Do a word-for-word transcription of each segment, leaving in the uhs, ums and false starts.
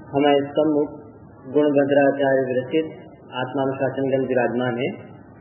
हमारे सम्मुख गुणभद्राचार्य विरचित आत्मानुशासन ग्रंथ विराजमान है।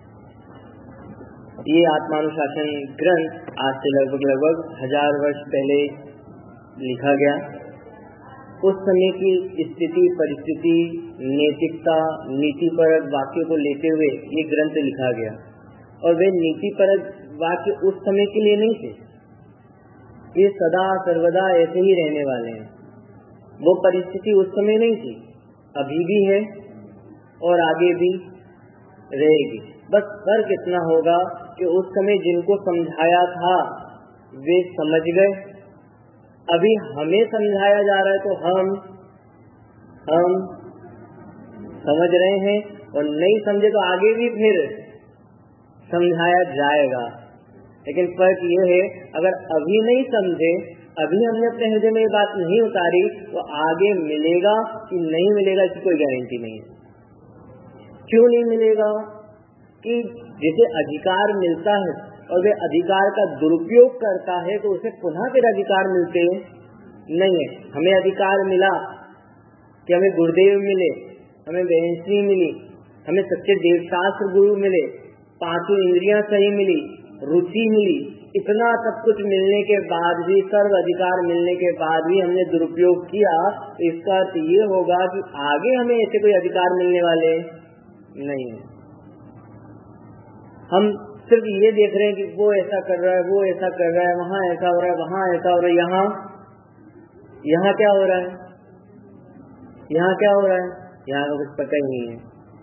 ये आत्मानुशासन ग्रंथ आज से लगभग लगभग हजार वर्ष पहले लिखा गया। उस समय की स्थिति, परिस्थिति, नैतिकता, नीतिपरक वाक्यों को लेते हुए ये ग्रंथ लिखा गया। और वे नीतिपरक वाक्य उस समय के लिए नहीं थे, ये सदा सर्वदा ऐसे ही रहने वाले हैं। वो परिस्थिति उस समय नहीं थी, अभी भी है और आगे भी रहेगी। बस फर्क इतना होगा कि उस समय जिनको समझाया था वे समझ गए, अभी हमें समझाया जा रहा है तो हम हम समझ रहे हैं, और नहीं समझे तो आगे भी फिर समझाया जाएगा। लेकिन फर्क ये है, अगर अभी नहीं समझे, अभी हमने अपने हृदय में ये बात नहीं उतारी, तो आगे मिलेगा कि नहीं मिलेगा इसकी कोई गारंटी नहीं है। क्यों नहीं मिलेगा? कि जिसे अधिकार मिलता है और वे अधिकार का दुरुपयोग करता है तो उसे पुनः फिर अधिकार मिलते नहीं है। हमें अधिकार मिला कि हमें गुरुदेव मिले, हमें बहनश्री मिली, हमें सच्चे देवशास्त्र गुरु मिले, पांचों इंद्रियां सही मिली, रुचि मिली, इतना सब कुछ मिलने के बाद भी, सर्व अधिकार मिलने के बाद भी हमने दुरुपयोग किया, तो इसका अर्थ ये होगा कि आगे हमें ऐसे कोई अधिकार मिलने वाले नहीं है। हम सिर्फ ये देख रहे हैं कि वो ऐसा कर रहा है, वो ऐसा कर रहा है, वहाँ ऐसा हो रहा है, वहाँ ऐसा हो रहा है, यहाँ यहाँ क्या हो रहा है, यहाँ क्या हो रहा है, यहाँ का कुछ पता ही नहीं है।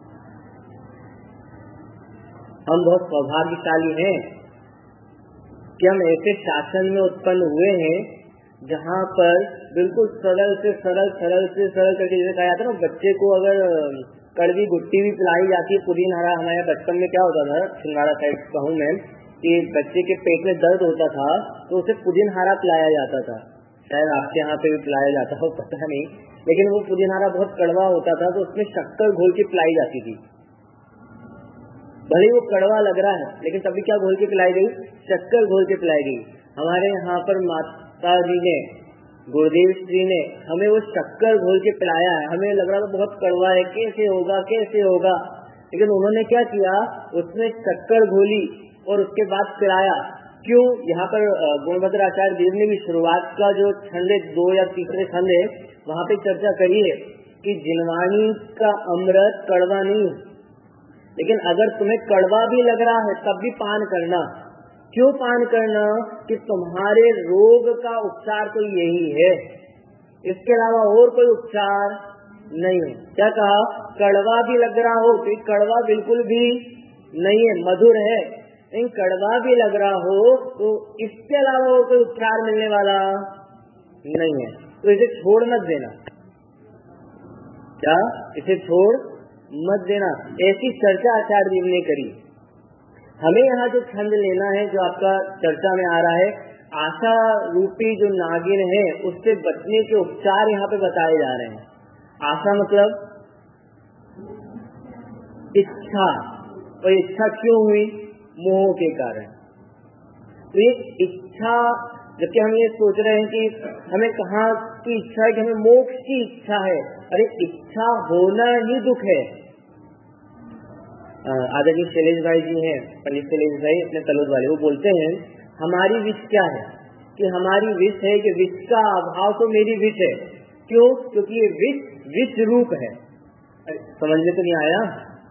हम बहुत सौभाग्यशाली हैं कि हम ऐसे शासन में उत्पन्न हुए हैं जहाँ पर बिल्कुल सरल से सरल सरल से सरल करके, जैसे कहा जाता है ना, बच्चे को अगर कड़वी गुट्टी भी पिलाई जाती है, पुदीन हरा, हमारे बचपन में क्या होता था, छिंदवाड़ा साइड का हूँ मैं, कि बच्चे के पेट में दर्द होता था तो उसे पुदीन हरा पिलाया जाता था। शायद आपके यहाँ पे भी पिलाया जाता हो, पता नहीं, लेकिन वो पुदीन हरा बहुत कड़वा होता था तो उसमें शक्कर घोल के पिलाई जाती थी। भले वो कड़वा लग रहा है लेकिन तभी क्या घोल के पिलाई गई? शक्कर घोल के पिलाई गई। हमारे यहाँ पर माता जी ने, गुरुदेव श्री ने हमें वो शक्कर घोल के पिलाया है। हमें लग रहा था बहुत कड़वा है, कैसे होगा कैसे होगा, लेकिन उन्होंने क्या किया, उसमें शक्कर घोली और उसके बाद पिलाया। क्यों? यहाँ पर गुणभद्राचार्य देव ने भी शुरुआत का जो खंड, दो या तीसरे खंड है, वहाँ पे चर्चा करी है कि जिनवाणी का अमृत कड़वा नहीं, लेकिन अगर तुम्हें कड़वा भी लग रहा है तब भी पान करना। क्यों पान करना? कि तुम्हारे रोग का उपचार तो यही है, इसके अलावा और कोई उपचार नहीं है। क्या कहा? कड़वा भी लग रहा हो तो कड़वा बिल्कुल भी नहीं है, मधुर है, लेकिन कड़वा भी लग रहा हो तो इसके अलावा और कोई उपचार मिलने वाला नहीं है, तो इसे छोड़ मत देना। क्या? इसे छोड़ मत देना। ऐसी चर्चा आचार्य देव ने करी। हमें यहाँ जो छंद लेना है, जो आपका चर्चा में आ रहा है, आशा रूपी जो नागिन है उससे बचने के उपचार यहाँ पे बताए जा रहे हैं। आशा मतलब इच्छा, और इच्छा क्यों हुई? मोह के कारण। तो ये इच्छा, जबकि हम ये सोच रहे हैं कि हमें कहाँ की इच्छा है, कि हमें मोक्ष की इच्छा है। अरे इच्छा होना ही दुख है। आदरणीय शैलेश भाई जी हैं, पंडित शैलेश भाई अपने तलोद वाले, वो बोलते हैं हमारी विष क्या है, कि हमारी विष है कि विष का अभाव तो मेरी विष है। क्यों? क्योंकि ये विष विष रूप है। समझ में तो नहीं आया?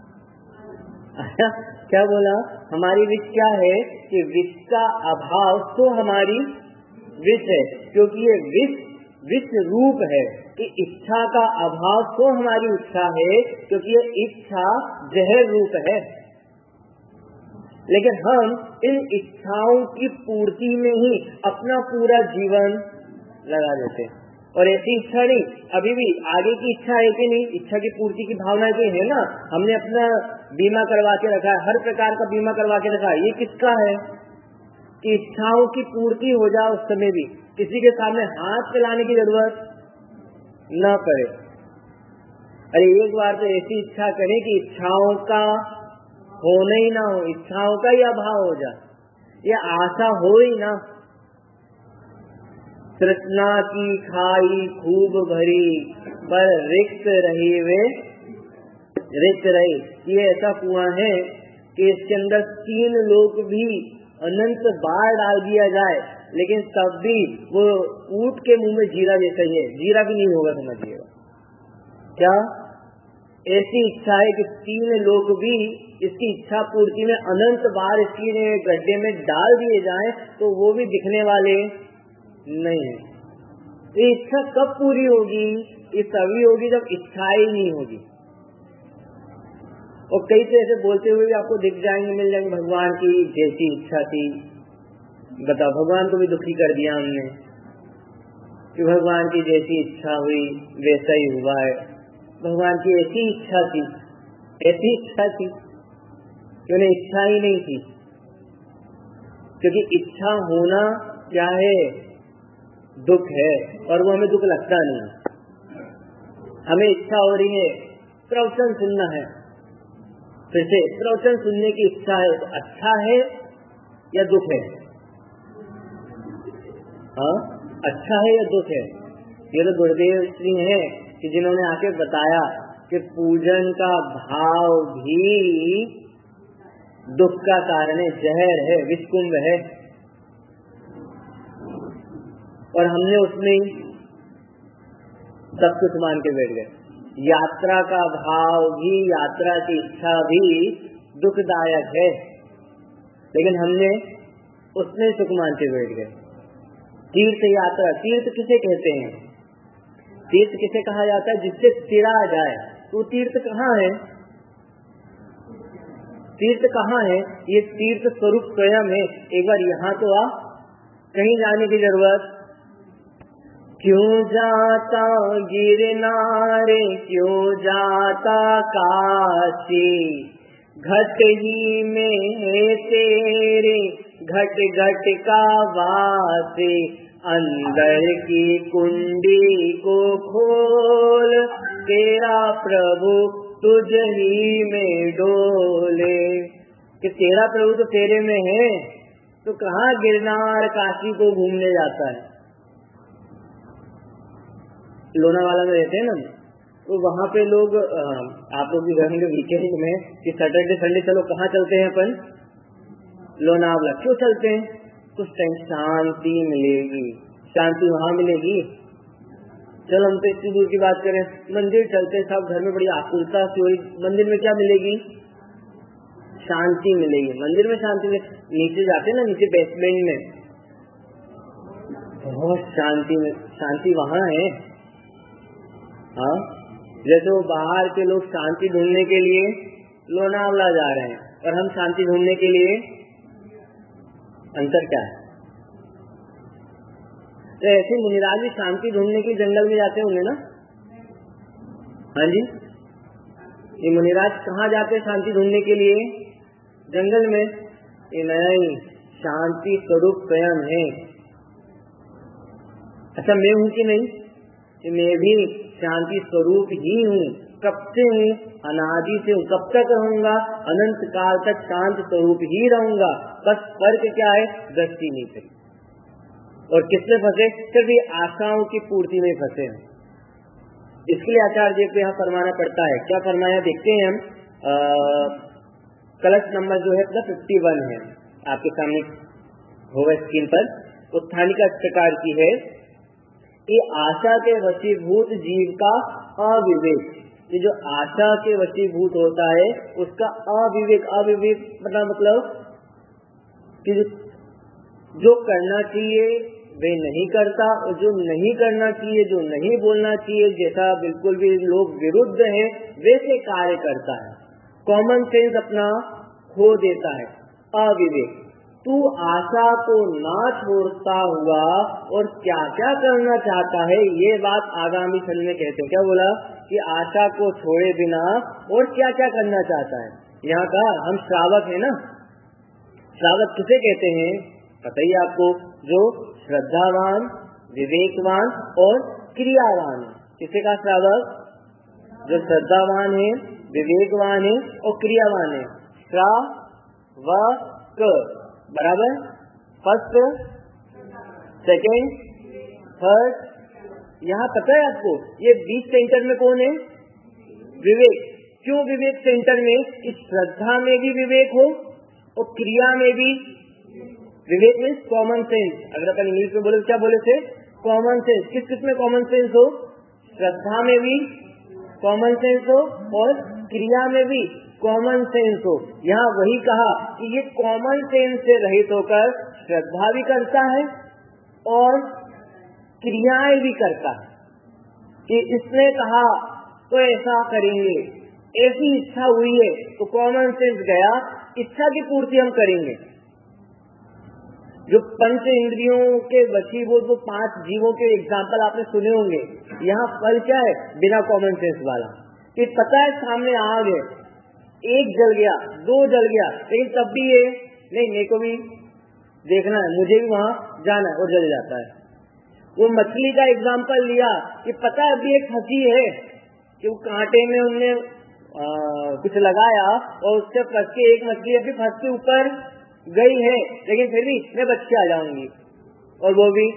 क्या बोला? हमारी विष क्या है कि विष का अभाव तो हमारी विष है, क्योंकि ये विष विष रूप है। कि इच्छा का अभाव तो हमारी इच्छा है, क्योंकि ये इच्छा जहर रूप है। लेकिन हम इन इच्छाओं की पूर्ति में ही अपना पूरा जीवन लगा देते हैं। और ऐसी इच्छा नहीं, अभी भी आगे की इच्छा है कि नहीं, इच्छा की पूर्ति की भावना की है ना। हमने अपना बीमा करवा के रखा है, हर प्रकार का बीमा करवा के रखा है। ये किसका है? कि इच्छाओं की पूर्ति हो जाए, उस समय भी किसी के सामने हाथ फैलाने की जरूरत न पड़े। अरे एक बार तो ऐसी इच्छा करें कि इच्छाओं का होना ही ना हो, इच्छाओं का ही अभाव हो जाए, ये आशा हो ही ना। तृष्णा की खाई खूब भरी, पर रिक्त रही वे रिक्त रही। ये ऐसा कुआं है कि इसके अंदर तीन लोग भी अनंत बार डाल दिया जाए, लेकिन तब भी वो ऊंट के मुंह में जीरा जैसा ही है, जीरा भी नहीं होगा, समझिएगा। क्या ऐसी इच्छा है कि तीन लोग भी इसकी इच्छा पूर्ति में अनंत बार इसकी गड्ढे में डाल दिए जाएं तो वो भी दिखने वाले नहीं है। ये इच्छा कब पूरी होगी? ये तभी होगी जब इच्छा ही नहीं होगी। और कई तो ऐसे बोलते हुए भी आपको दिख जाएंगे, मिल जाएंगे, भगवान की जैसी इच्छा थी। बताओ, भगवान को भी दुखी कर दिया हमने कि भगवान की जैसी इच्छा हुई वैसा ही हुआ है। भगवान की ऐसी इच्छा थी, ऐसी इच्छा थी कि उन्हें इच्छा ही नहीं थी। क्योंकि इच्छा होना क्या है? दुख है, और वो हमें दुख लगता नहीं। हमें इच्छा हो रही है प्रवचन सुनना है, फिर से प्रवचन सुनने की इच्छा है, तो अच्छा है या दुख है? हाँ, अच्छा है या दुख है? ये तो गुरुदेव जी हैं कि जिन्होंने आके बताया कि पूजन का भाव भी दुख का कारण है, जहर है, विषकुंभ है। और हमने उसमें सब कुछ मान के बैठ गए। यात्रा का भाव भी, यात्रा की इच्छा भी दुखदायक है, लेकिन हमने उसमें सुख मान के बैठ गए। तीर्थ यात्रा, तीर्थ किसे कहते हैं? तीर्थ किसे कहा जाता है? जिससे तिरा जाए। तो तीर्थ कहाँ है? तीर्थ कहाँ है? ये तीर्थ स्वरूप स्वयं है। एक बार यहाँ तो आ, कहीं जाने की जरूरत। क्यों जाता गिरनार, क्यों जाता काशी, घट ही में है तेरे घट घट का वासी, अंदर की कुंडी को खोल, तेरा प्रभु तुझ ही में डोले। कि तेरा प्रभु तो तेरे में है, तो कहाँ गिरनार काशी को घूमने जाता है? लोनावाला में रहते हैं ना, तो वहाँ पे लोग, आप लोग भी रहेंगे वीकेंड में कि सैटरडे संडे चलो कहाँ चलते हैं अपन? लोनावाला। क्यों चलते हैं? कुछ टाइम शांति मिलेगी। शांति वहाँ मिलेगी? चलो हम तो इतनी दूर की बात करें, मंदिर चलते, सब घर में बड़ी आकुलता से हुई, मंदिर में क्या मिलेगी? शांति मिलेगी। मंदिर में शांति मिलेगी। नीचे जाते ना, नीचे बेसमेंट में बहुत शांति में, शांति वहाँ है। हाँ, जैसे वो बाहर के लोग शांति ढूंढने के लिए लोनावला जा रहे हैं, और हम शांति ढूंढने के लिए, अंतर क्या है? तो ऐसे मुनिराज भी शांति ढूंढने के जंगल में जाते होंगे ना? हाँ जी, ये मुनिराज कहाँ जाते हैं शांति ढूंढने के लिए? जंगल में। ये नहीं, शांति स्वरूप स्वयं है। अच्छा, मैं हूँ कि नहीं? कि मैं भी शांति स्वरूप ही हूँ। कब से हूँ? अनादि से हूँ। कब तक रहूंगा? अनंत काल तक शांत स्वरूप ही रहूंगा। बस फर्क क्या है? दृष्टि नहीं करी। और किसमें फंसे? सिर्फ आशाओं की पूर्ति में फंसे हैं। इसके लिए आचार्य जी को यहाँ फरमाना पड़ता है। क्या फरमाया देखते हैं हम। आ, कलश नंबर जो है फिफ्टी वन है, आपके सामने होगा स्क्रीन पर। उत्थानिका इस प्रकार की है कि आशा के वशीभूत जीव का अविवेक, ये जो आशा के वशीभूत होता है उसका अविवेक, अविवेक मतलब मतलब कि जो करना चाहिए वे नहीं करता, और जो नहीं करना चाहिए, जो नहीं बोलना चाहिए, जैसा बिल्कुल भी लोग विरुद्ध है वैसे कार्य करता है। कॉमन सेंस अपना खो देता है। अविवेक। तू आशा को ना छोड़ता हुआ और क्या क्या करना चाहता है, ये बात आगामी खंड में कहते हैं। क्या बोला? कि आशा को छोड़े बिना और क्या क्या करना चाहता है। यहाँ का हम श्रावक है ना, श्रावक किसे कहते हैं पता ही आपको? जो श्रद्धावान, विवेकवान और क्रियावान। किसे का श्रावक? जो श्रद्धावान है, विवेकवान है और क्रियावान है। श्रावक बराबर फर्स्ट, सेकेंड, थर्ड, यहाँ पता है आपको, ये बीच सेंटर में कौन है? विवेक। क्यों विवेक सेंटर में? कि श्रद्धा में भी विवेक हो और क्रिया में भी विवेक में कॉमन सेंस। अगर अपन इंग्लिश में बोले तो क्या बोले थे? Common sense. किस किस में कॉमन सेंस हो? श्रद्धा में भी कॉमन सेंस हो और क्रिया में भी कॉमन सेंस हो। यहाँ वही कहा कि ये कॉमन सेंस से रहित होकर श्रद्धा भी करता है और क्रियाएं भी करता है। कि इसने कहा तो ऐसा करेंगे, ऐसी इच्छा हुई है तो कॉमन सेंस गया, इच्छा की पूर्ति हम करेंगे। जो पंच इंद्रियों के वशीभूत वो पांच जीवों के एग्जाम्पल आपने सुने होंगे। यहाँ फल क्या है? बिना कॉमन सेंस वाला। कि पता है सामने आग है, एक जल गया, दो जल गया, लेकिन तब भी ये नहीं, मेरे को भी देखना है, मुझे भी वहां जाना है, और जल जाता है। वो मछली का एग्जाम्पल लिया कि पता है अभी एक फंसी है कि वो कांटे में उनने आ, कुछ लगाया और उससे फंस के एक मछली अभी फंस के ऊपर गई है, लेकिन फिर भी मैं बच के आ जाऊंगी, और वो भी।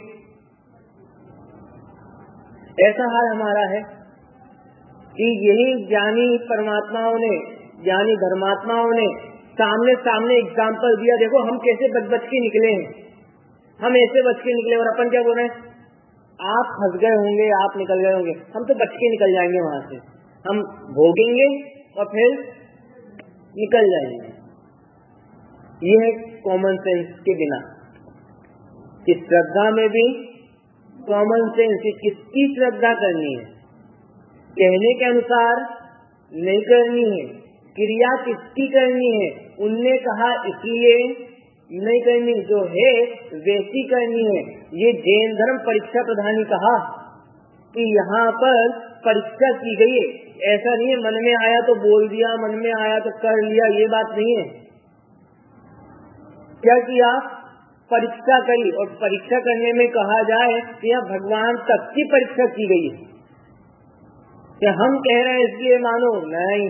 ऐसा हाल हमारा है कि यही ज्ञानी परमात्माओं ने, ज्ञानी धर्मात्माओं ने सामने सामने एग्जाम्पल दिया। देखो हम कैसे बच बच के निकले हैं, हम ऐसे बच के निकले, और अपन क्या बोल रहे हैं? आप फंस गए होंगे, आप निकल गए होंगे, हम तो बच के निकल जाएंगे वहां से, हम भोगेंगे और फिर निकल जाएंगे। ये है कॉमन सेंस के बिना। कि श्रद्धा में भी कॉमन सेंस, किसकी श्रद्धा करनी है, कहने के अनुसार नहीं करनी है, क्रिया किसकी करनी है, उनने कहा इसीलिए नहीं करनी, जो है वैसी करनी है। ये जैन धर्म परीक्षा प्रधानी कहा कि यहाँ पर परीक्षा की गई है। ऐसा नहीं है मन में आया तो बोल दिया, मन में आया तो कर लिया, ये बात नहीं है। क्या किया? परीक्षा करी, और परीक्षा करने में कहा जाए कि यहाँ भगवान तक की परीक्षा की गई है। क्या हम कह रहे हैं इसलिए मानो? नहीं,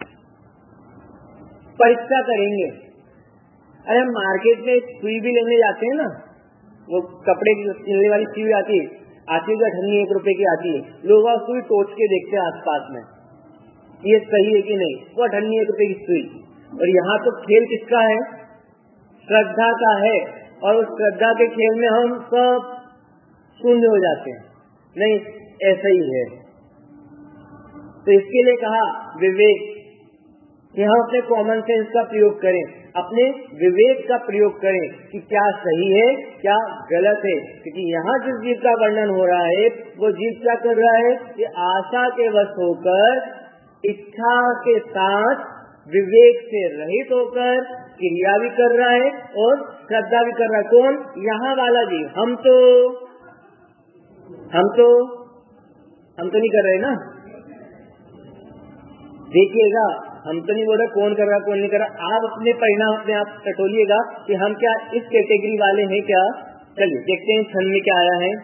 परीक्षा करेंगे। अरे हम मार्केट में सुई भी लेने जाते हैं ना, वो कपड़े की सिलने वाली सुई आती है, आती है अठन्नी एक रुपए की आती है, लोग सुई टोच के देखते हैं आसपास में, ये सही है कि नहीं, वो अठन्नी एक रुपए की सुई। और यहाँ तो खेल किसका है? श्रद्धा का है, और उस श्रद्धा के खेल में हम सब शून्य हो जाते हैं। नहीं, ऐसा ही है। तो इसके लिए कहा विवेक, कि हम अपने कॉमन सेंस का प्रयोग करें, अपने विवेक का प्रयोग करें कि क्या सही है क्या गलत है। क्योंकि यहाँ जिस जीव का वर्णन हो रहा है वो जीव क्या कर रहा है? कि आशा के वश होकर, इच्छा के साथ विवेक से रहित होकर क्रिया भी कर रहा है और श्रद्धा भी कर रहा है। कौन? यहाँ वाला जीव। हम तो हम तो हम तो नहीं कर रहे ना। देखिएगा, हम तो नहीं बोल रहे कौन कर रहा कौन नहीं कर रहा। आप अपने परिणाम अपने आप टटोलिएगा कि हम क्या इस कैटेगरी वाले हैं क्या। चलिए देखते हैं छंद में क्या आया है।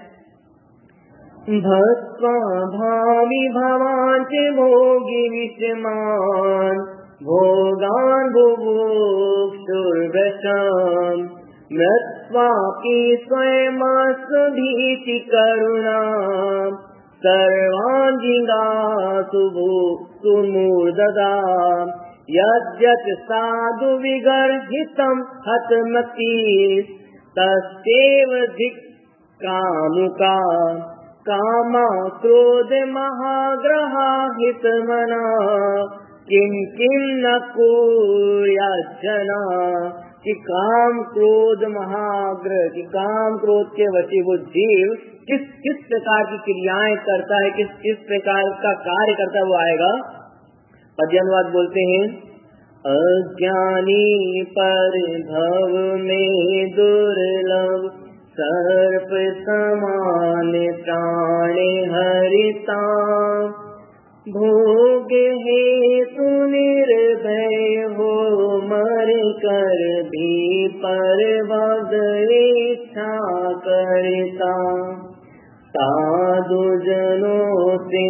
भस्वा भावी भवांच भोगी विषमान भोगान बुभुक्षुर्वशम मृत्वापि स्वयं सुधीति करुणा सर्वांगिंगा सुमूर्ददा यद्यत् साधु विगर्हितं हतमति तस्यैव धिक् कामुका कामा क्रोध महाग्रहा हितमना किं किं न कुर्याज्जना। कि काम क्रोध महाग्रह, कि काम क्रोध के वशीभूत जीव किस किस प्रकार की क्रियाएं करता है, किस किस प्रकार का कार्य करता है वो आएगा। पद्यानुवाद बोलते हैं। अज्ञानी पर भव में दुर्लभ सर्प समान प्राणे हरिता भोग हेतु निर्भय हो मर कर भी पर भग इच्छा करता साधु जनों से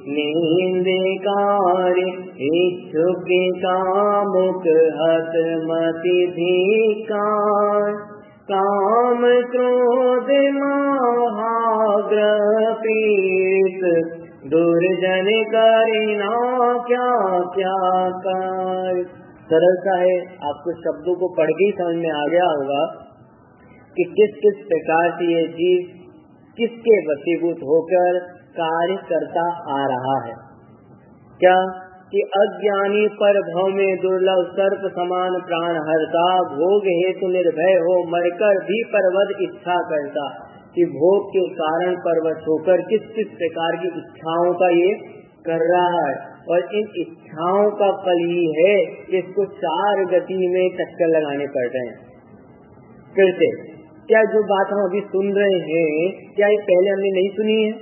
निंदकारी इच्छुक कामुक हत मति धिकार काम क्रोध महाग्रह पीत, दुर्जन करिना क्या क्या कर। सरलता है, आपको शब्दों को पढ़ के ही समझ में आ गया होगा कि किस किस प्रकार से ये जीव किसके वशीभूत होकर कार्य करता आ रहा है। क्या कि अज्ञानी पर भव में दुर्लभ सर्प समान प्राण हरता, भोग हेतु निर्भय हो मरकर भी परवद इच्छा करता। कि भोग के कारण परवश होकर किस किस प्रकार की इच्छाओं का ये कर रहा है, और इन इच्छाओं का फल ही है कि इसको चार गति में चक्कर लगाने पड़ रहे हैं। फिर से क्या जो बात हम अभी सुन रहे हैं, क्या ये पहले हमने नहीं सुनी है?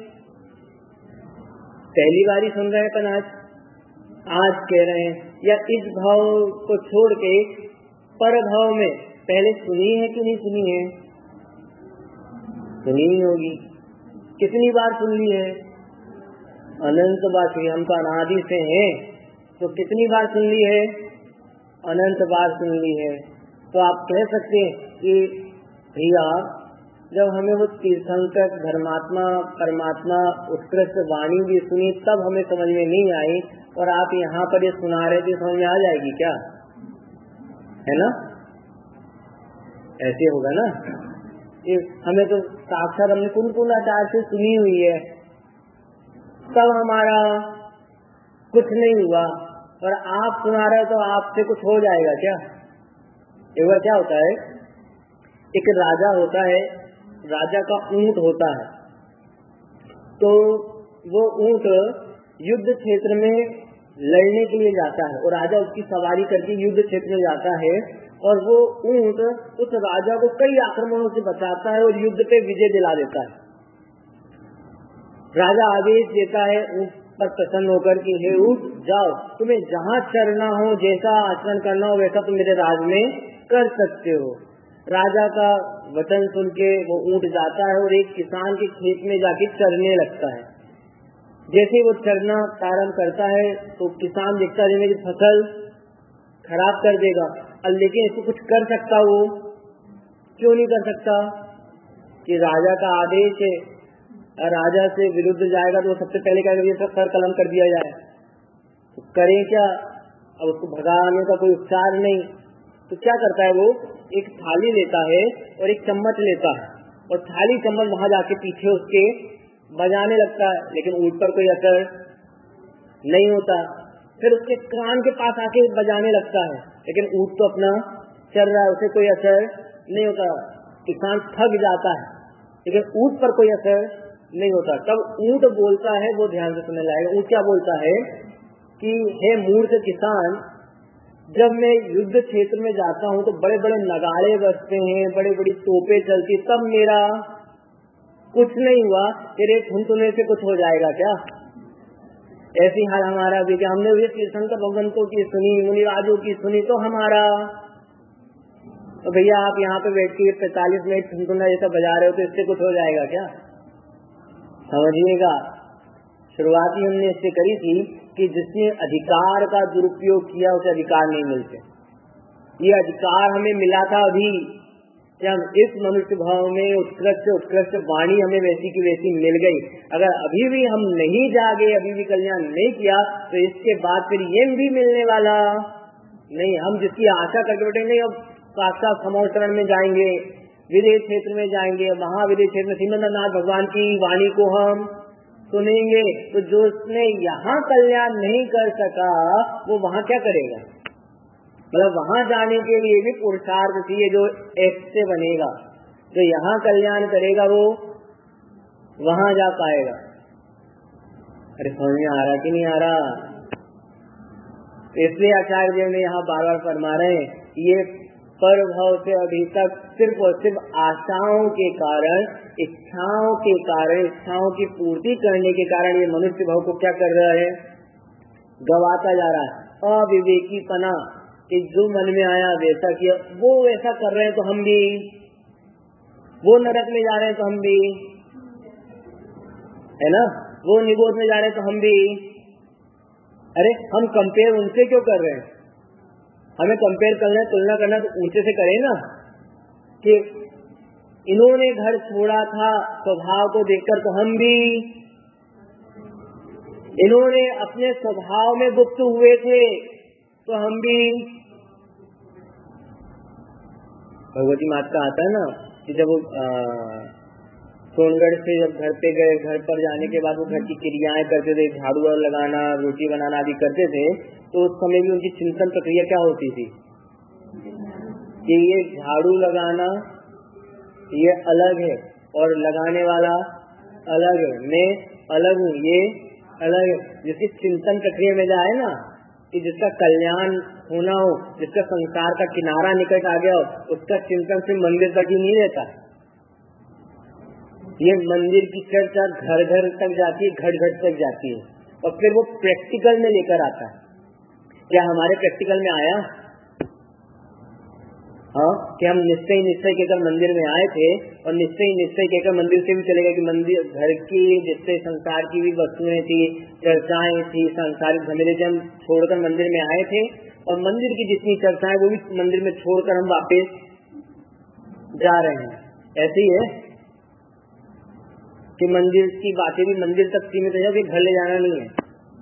पहली बार ही सुन रहे हैं, पर आज आज कह रहे हैं, या इस भाव को छोड़ के पर भाव में पहले सुनी है कि नहीं सुनी है? सुनी ही होगी। कितनी बार सुन ली है? अनंत बार सुनी। हम तो अनादि से हैं, तो कितनी बार सुन ली है? अनंत बार सुन ली है। तो आप कह सकते हैं कि भैया जब हमें वो तीर्थंकर धर्मात्मा परमात्मा उत्कृष्ट वाणी भी सुनी तब हमें समझ में नहीं आई, और आप यहाँ पर ये सुना रहे थे, समझ में आ जाएगी क्या? है ना? ऐसे होगा ना। ये हमें तो साक्षात हमने कुल कुल आचार से सुनी हुई है, तब हमारा कुछ नहीं हुआ, और आप सुना रहे तो आपसे कुछ हो जाएगा क्या? एक बार क्या होता है, एक राजा होता है, राजा का ऊंट होता है, तो वो ऊंट युद्ध क्षेत्र में लड़ने के लिए जाता है, और राजा उसकी सवारी करके युद्ध क्षेत्र में जाता है, और वो ऊंट उस राजा को कई आक्रमणों से बचाता है और युद्ध पे विजय दिला देता है। राजा आदेश देता है ऊंट पर प्रसन्न होकर कि हे ऊंट, जाओ, तुम्हें जहाँ चरना हो, जैसा आचरण करना हो वैसा तुम मेरे राज में कर सकते हो। राजा का वचन सुन के वो ऊंट जाता है और एक किसान के खेत में जाके चरने लगता है। जैसे वो चरना प्रारंभ करता है तो किसान देखता है मेरी फसल खराब कर देगा, लेकिन इसको कुछ कर सकता, वो क्यों नहीं कर सकता? कि राजा का आदेश है, राजा से विरुद्ध जाएगा तो सबसे पहले क्या करेगा, सर कलम कर दिया जाए, तो करें क्या? अब उसको भगाने का कोई उपचार नहीं, तो क्या करता है वो, एक थाली लेता है और एक चम्मच लेता है, और थाली चम्मच वहां जाके पीछे उसके बजाने लगता है, लेकिन ऊंट पर कोई असर नहीं होता। फिर उसके कान के पास आके बजाने लगता है, लेकिन ऊंट तो अपना चल रहा है, उसे कोई असर नहीं होता। किसान थक जाता है, लेकिन ऊंट पर कोई असर नहीं होता। तब ऊंट बोलता है, वो ध्यान से सुनने लायक, ऊंट क्या बोलता है कि हे मूर्ख किसान, जब मैं युद्ध क्षेत्र में जाता हूँ तो बड़े बड़े नगाड़े बजते हैं, बड़ी बड़ी तोपें चलती, तब मेरा कुछ नहीं हुआ, तेरे ठुनठुने से कुछ हो जाएगा क्या? ऐसी हाल हमारा भी, क्या हमने तीर्थंकर भगवंतों की सुनी, मुनिराजों की सुनी, तो हमारा तो भैया आप यहाँ पे बैठ के पैतालीस मिनट ठुनठुना जैसा बजा रहे हो तो इससे कुछ हो जाएगा क्या? समझिएगा, शुरुआती हमने इससे करी थी कि जिसने अधिकार का दुरुपयोग किया उसे अधिकार नहीं मिलते। ये अधिकार हमें मिला था अभी जब इस मनुष्य भाव में उत्कृष्ट उत्कृष्ट वाणी हमें वैसी की वैसी मिल गई। अगर अभी भी हम नहीं जागे, अभी भी कल्याण नहीं किया, तो इसके बाद फिर ये भी मिलने वाला नहीं। हम जिसकी आशा करके बैठे, नहीं अब साक्षात समोचरण में जाएंगे, विदेश क्षेत्र में जाएंगे, महाविदेश क्षेत्र में श्रीमंतनाथ भगवान की वाणी को हम सुनेंगे, तो जो उसने यहाँ कल्याण नहीं कर सका वो वहाँ क्या करेगा? मतलब वहाँ जाने के लिए भी पुरुषार्थ चाहिए जो ऐसे बनेगा, जो यहाँ कल्याण करेगा वो वहाँ जा पाएगा। अरे समझ में आ रहा कि नहीं आ रहा? इसलिए आचार्य देव ने यहाँ बार बार फरमा रहे हैं, ये पर भाव से अभी तक सिर्फ और सिर्फ आशाओं के कारण, इच्छाओं के कारण, इच्छाओं की पूर्ति करने के कारण ये मनुष्य भाव को क्या कर रहा है? गवाता जा रहा है। अविवेकी पना कि जो मन में आया वैसा किया, वो वैसा कर रहे हैं तो हम भी, वो नरक में जा रहे हैं तो हम भी, है ना, वो निगोद में जा रहे हैं तो हम भी। अरे हम कंपेयर उनसे क्यों कर रहे हैं? हमें कंपेयर करना है, तुलना करना तो ऊंचे से करें ना, कि इन्होंने घर छोड़ा था स्वभाव को देखकर, तो हम भी। इन्होंने अपने स्वभाव में गुप्त हुए थे, तो हम भी। भगवती माता का आता है ना कि जब वो सोनगढ़ से जब घर पे गए, घर पर जाने के बाद वो घर की क्रियाएं करते थे, झाड़ू लगाना, रोटी बनाना आदि करते थे, तो उस समय भी उनकी चिंतन प्रक्रिया क्या होती थी कि ये झाड़ू लगाना ये अलग है और लगाने वाला अलग है, मैं अलग हूँ, ये अलग है। जिसकी चिंतन प्रक्रिया में जाए ना कि जिसका कल्याण होना हो, जिसका संसार का किनारा निकट आ गया हो, उसका चिंतन सिर्फ मंदिर तक ही नहीं रहता। ये मंदिर की चर्चा घर घर तक जाती है, घट घट तक जाती है, और फिर वो प्रैक्टिकल में लेकर आता है। क्या हमारे प्रैक्टिकल में आया? हाँ, कि हम निश्चय निश्चय कहकर मंदिर में आए थे और निश्चय निश्चय कहकर मंदिर से भी चले गए कि मंदिर घर की जिससे संसार की भी वस्तुएं थी, चर्चाएं थी, सांसारिक झमेले से हम छोड़कर मंदिर में आए थे, और मंदिर की जितनी चर्चाएं वो भी मंदिर में छोड़कर हम वापस जा रहे हैं। ऐसे ही है कि मंदिर की बातें भी मंदिर तक सीमित है, कि घर ले जाना नहीं है।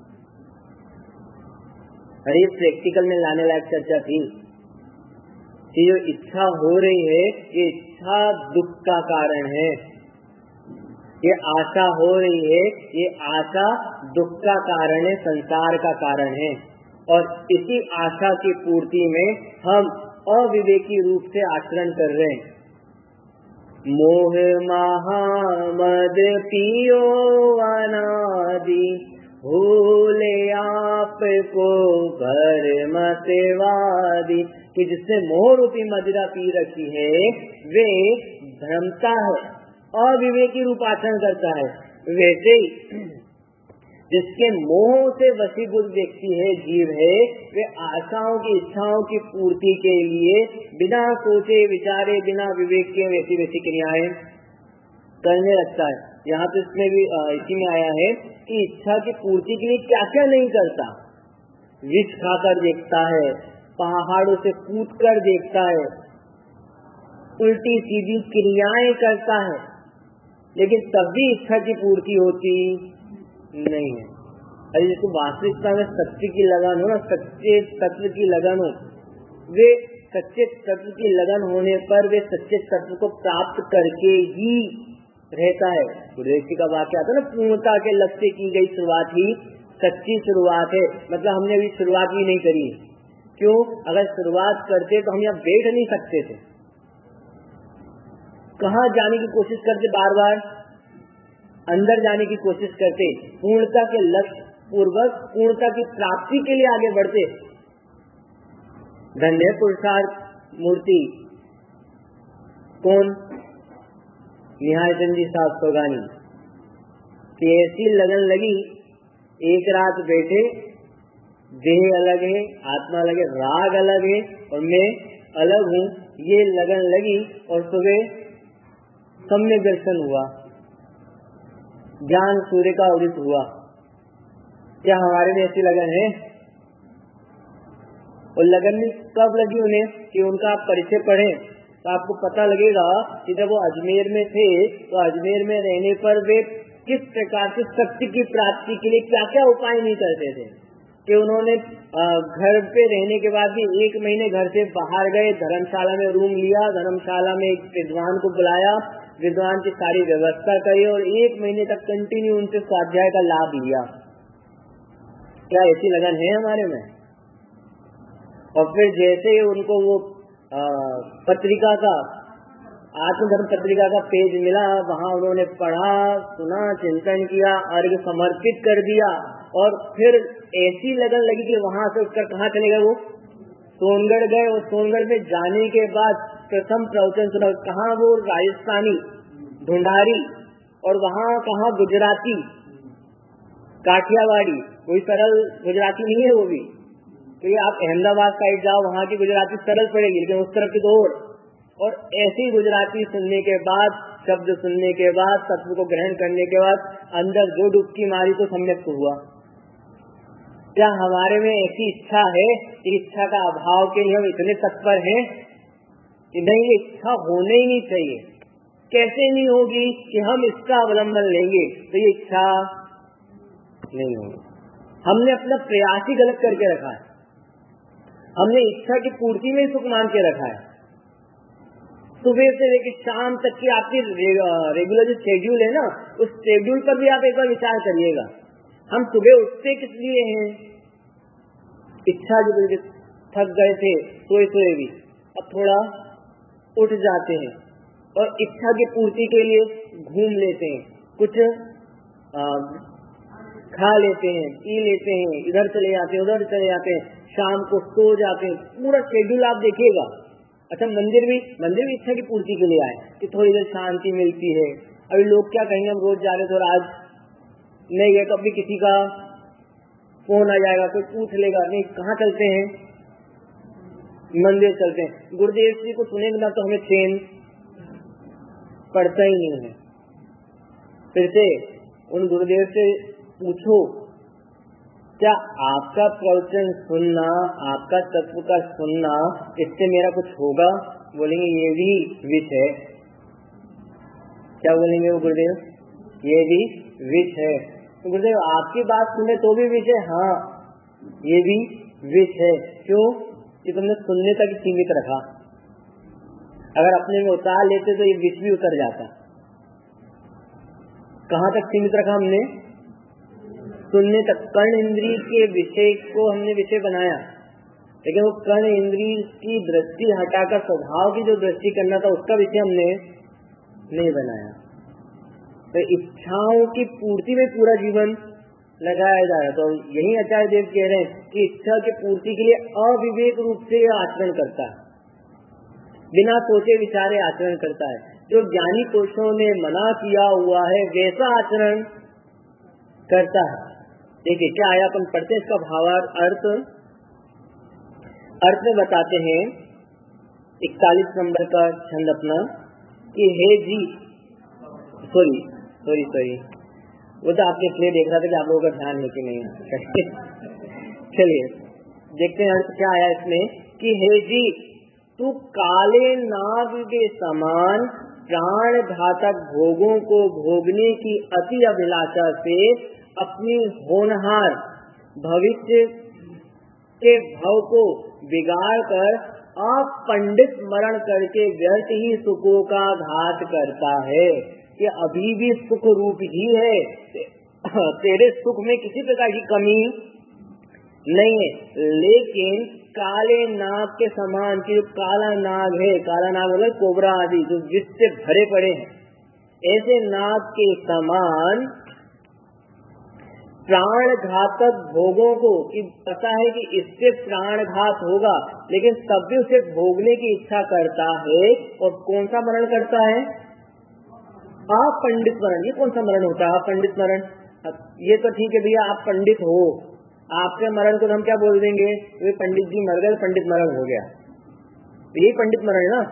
अरे प्रैक्टिकल में लाने लायक चर्चा थी कि जो इच्छा हो रही है, ये इच्छा दुख का कारण है। ये आशा हो रही है, ये आशा दुख का कारण है, संसार का कारण है। और इसी आशा की पूर्ति में हम अविवेकी रूप से आचरण कर रहे हैं। मोह महामद पियो अनादि, भूले आपको घर मतेवादी। कि जिसने मोह रूपी मदिरा पी रखी है वे भ्रमता है, अविवेकी रूप आचरण करता है। वैसे ही जिसके मोह से वशीभूत व्यक्ति है, जीव है, वे आशाओं की इच्छाओं की पूर्ति के लिए बिना सोचे विचारे, बिना विवेक के वैसी वैसी क्रियाएं करने लगता है। यहाँ तो इसमें भी इसी में आया है कि इच्छा की पूर्ति के लिए क्या क्या नहीं करता। विष खाकर देखता है, पहाड़ों से कूद कर देखता है, उल्टी सीधी क्रियाएं करता है, लेकिन तब भी इच्छा की पूर्ति होती नहीं है। अरे जिसको वास्तविकता में सत्य की लगन हो ना, सच्चे तत्व की लगन हो, वे सच्चे तत्व की लगन होने पर वे सच्चे तत्व को प्राप्त करके ही रहता है। गुरुदेव जी का वाक्य आता है ना, पूर्णता के लक्ष्य की गई शुरुआत ही सच्ची शुरुआत है। मतलब हमने अभी शुरुआत भी नहीं करी। क्यों? अगर शुरुआत करते तो हम यहाँ बैठ नहीं सकते थे। कहाँ जाने की कोशिश करते, बार बार अंदर जाने की कोशिश करते, पूर्णता के लक्ष्य पूर्वक पूर्णता की प्राप्ति के लिए आगे बढ़ते। धन्य पुरुषार्थ मूर्ति कौन? निहाल चंद जी साहब सोगानी की ऐसी लगन लगी, एक रात बैठे, देह अलग है, आत्मा अलग है, राग अलग है और मैं अलग हूँ, ये लगन लगी। और सुबह सम्यक दर्शन हुआ, ज्ञान सूर्य का उदित हुआ। क्या हमारे में ऐसी लगन है? और लगन भी कब लगी उन्हें कि उनका आप परिचय पढ़ें तो आपको पता लगेगा कि जब वो अजमेर में थे तो अजमेर में रहने पर वे किस प्रकार से सत्य की प्राप्ति के लिए क्या क्या उपाय नहीं करते थे। कि उन्होंने घर पे रहने के बाद भी एक महीने घर से बाहर गए, धर्मशाला में रूम लिया, धर्मशाला में एक विद्वान को बुलाया, विद्वान की सारी व्यवस्था करी और एक महीने तक कंटिन्यू उनसे स्वाध्याय का लाभ लिया। क्या ऐसी लगन है हमारे में? और फिर जैसे उनको वो आ, पत्रिका का आत्मधर्म पत्रिका का पेज मिला, वहाँ उन्होंने पढ़ा, सुना, चिंतन किया, अर्घ समर्पित कर दिया और फिर ऐसी लगन लगी कि वहाँ से उठकर कहाँ चले गए? वो सोनगढ़ गए और सोनगढ़ में जाने के बाद प्रथम प्रवचन सुना। कहाँ? वो राजस्थानी ढूंढारी, और वहाँ कहाँ गुजराती काठियावाड़ी, कोई सरल गुजराती नहीं है वो भी। तो ये आप अहमदाबाद साइड जाओ, वहाँ की गुजराती सरल पड़ेगी, लेकिन उस तरफ की तो और और ऐसी गुजराती सुनने के बाद, शब्द सुनने के बाद, तत्व को ग्रहण करने के बाद अंदर जो डुबकी मारी तो सम्यक हुआ। क्या हमारे में ऐसी इच्छा है? इच्छा का अभाव के लिए हम इतने तत्पर हैं कि नहीं, ये इच्छा होने ही नहीं चाहिए। कैसे नहीं होगी कि हम इसका अवलंबन लेंगे तो ये इच्छा नहीं होगी। हमने अपना प्रयास ही गलत करके रखा है, हमने इच्छा की पूर्ति में ही सुख मान के रखा है। सुबह से लेकर शाम तक की आपकी रे, रेगुलर जो शेड्यूल है ना, उस शेड्यूल पर भी आप एक बार विचार करिएगा। हम सुबह उठते किस लिए हैं? इच्छा जो थक गए थे सोए सोए भी, अब थोड़ा उठ जाते हैं और इच्छा की पूर्ति के लिए घूम लेते हैं, कुछ आ, खा लेते हैं, पी लेते हैं, इधर चले जाते हैं, उधर चले जाते हैं, शाम को सो जाते हैं। पूरा शेड्यूल आप देखिएगा। अच्छा, मंदिर भी मंदिर भी इच्छा की पूर्ति के लिए आए कि थोड़ी देर शांति मिलती है। अभी लोग क्या कहेंगे, हम रोज जा रहे थे और आज नहीं गए तो अभी किसी का फोन आ जाएगा, कोई पूछ लेगा, नहीं कहाँ चलते हैं, मंदिर चलते हैं। गुरुदेव जी को सुनेंगे ना तो हमें चैन पड़ता ही नहीं है। फिर से उन गुरुदेव से पूछो, क्या आपका प्रवचन सुनना, आपका तत्व का सुनना, इससे मेरा कुछ होगा? बोलेंगे ये भी विष है। क्या बोलेंगे वो गुरुदेव? ये भी विष है। तो गुरुदेव आपकी बात सुने तो भी विष है? हाँ, ये भी विष है। क्यों? कि तुमने सुनने तक सीमित रखा। अगर अपने में उतार लेते तो ये विष भी उतर जाता। कहाँ तक सीमित रखा हमने? सुनने तक। कर्ण इंद्रिय के विषय को हमने विषय बनाया, लेकिन वो कर्ण इंद्रिय की दृष्टि हटाकर स्वभाव की जो दृष्टि करना था उसका विषय हमने नहीं बनाया। तो इच्छाओं की पूर्ति में पूरा जीवन लगाया जा रहा। तो यही आचार्य देव कह रहे हैं कि इच्छा की पूर्ति के लिए अविवेक रूप से आचरण करता है, बिना सोचे विचारे आचरण करता है। जो ज्ञानी पुरुषों ने मना किया हुआ है वैसा आचरण करता है। देखिए क्या आया, अपन पढ़ते हैं इसका भावार्थ। अर्थ अर्थ में बताते हैं इकतालीस नंबर का छंद अपना कि हे जी, सॉरी सॉरी सॉरी वो तो आपने इसलिए देख रहा था कि आप लोगों का ध्यान है कि नहीं। चलिए देखते हैं अर्थ क्या आया इसमें कि हे जी, तू काले नाग के समान प्राण घातक भोगों को भोगने की अति अभिलाषा से अपनी होनहार भविष्य के भाव को बिगाड़ कर अपंडित मरण करके व्यर्थ ही सुखों का घात करता है। कि अभी भी सुख रूप ही है, तेरे सुख में किसी प्रकार की कमी नहीं है, लेकिन काले नाग के समान की जो काला नाग है, काला नाग मतलब कोबरा आदि जो विष से भरे पड़े हैं, ऐसे नाग के समान प्राण घातक भोगों को, कि पता है कि इससे प्राण घात होगा लेकिन तब भी उसे भोगने की इच्छा करता है। और कौन सा मरण करता है? अपंडित मरण। ये कौन सा मरण होता है? अपंडित मरण। ये तो ठीक है भैया, आप पंडित हो, आपके मरण को हम क्या बोल देंगे? वे पंडित जी मर गए, पंडित मरण हो गया। यही पंडित मरण है ना।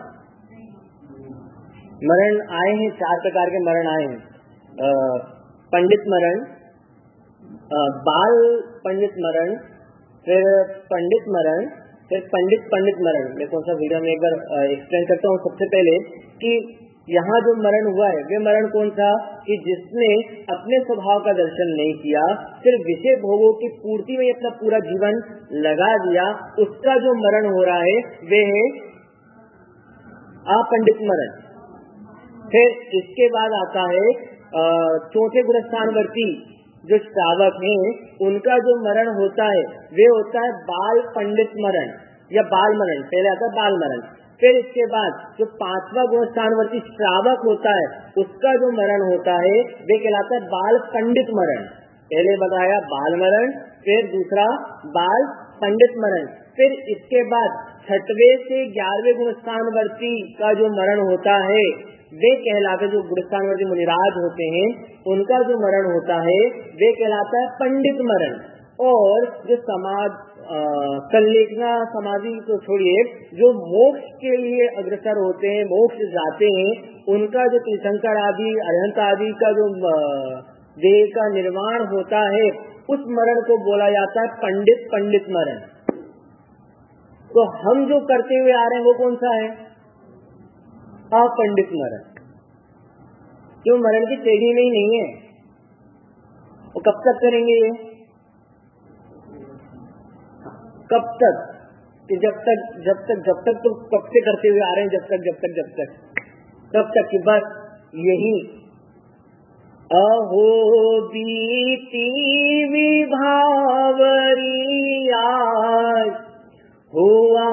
मरण आए हैं, चार प्रकार के मरण आए हैं। पंडित मरण, बाल पंडित मरण, फिर पंडित मरण, फिर पंडित पंडित मरण। मैं कौन सा वीडियो में एक बार एक्सप्लेन करता हूँ। सबसे पहले कि यहाँ जो मरण हुआ है वे मरण कौन सा? कि जिसने अपने स्वभाव का दर्शन नहीं किया, सिर्फ विषय भोगों की पूर्ति में अपना पूरा जीवन लगा दिया, उसका जो मरण हो रहा है वे है अपंडित मरण। फिर इसके बाद आता है चौथे गुणस्थानवर्ती जो श्रावक हैं, उनका जो मरण होता है वे होता है बाल पंडित मरण या बाल मरण। पहले आता है बाल मरण। फिर इसके बाद जो पांचवा गुणस्थानवर्ती श्रावक होता है उसका जो मरण होता है वे कहलाता है बाल पंडित मरण। पहले बताया बाल मरण, फिर दूसरा बाल पंडित मरण। फिर इसके बाद छठवें से ग्यारहवें गुणस्थानवर्ती का जो मरण होता है वे कहलाते, जो गुणस्थानवर्ती मुनिराज होते हैं उनका जो मरण होता है वे कहलाता है पंडित मरण। और जो समाज संलेखना समाधि को छोड़िए, जो मोक्ष के लिए अग्रसर होते हैं, मोक्ष जाते हैं, उनका जो तीर्थंकर आदि अरहंत आदि का जो देह का निर्माण होता है उस मरण को बोला जाता है पंडित पंडित मरण। तो हम जो करते हुए आ रहे हैं वो कौन सा है? अपंडित मरण। क्यों मरण की टेढ़ी में ही नहीं है। वो कब तक करेंगे ये? कब तक? कि जब तक जब तक जब तक तो कब से करते हुए आ रहे हैं, जब तक जब तक जब तक तब तक कि बस यही अहो बीती विभावरी आज हुआ